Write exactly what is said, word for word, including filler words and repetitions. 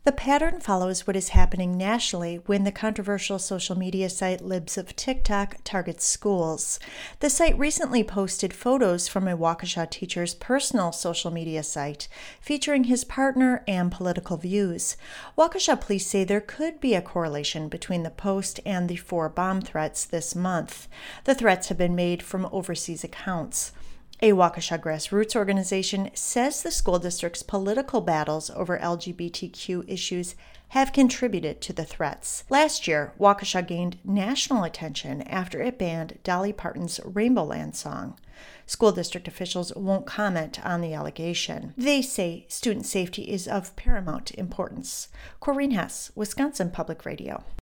The pattern follows what is happening nationally when the controversial social media site Libs of TikTok targets schools. The site recently posted photos from a Waukesha teacher's personal social media site, featuring his partner and political views. Waukesha police say there could be a correlation between the post and the four bomb threats this month. The threats have been made from overseas accounts. A Waukesha grassroots organization says the school district's political battles over L G B T Q issues have contributed to the threats. Last year, Waukesha gained national attention after it banned Dolly Parton's Rainbow Land song. School district officials won't comment on the allegation. They say student safety is of paramount importance. Corrine Hess, Wisconsin Public Radio.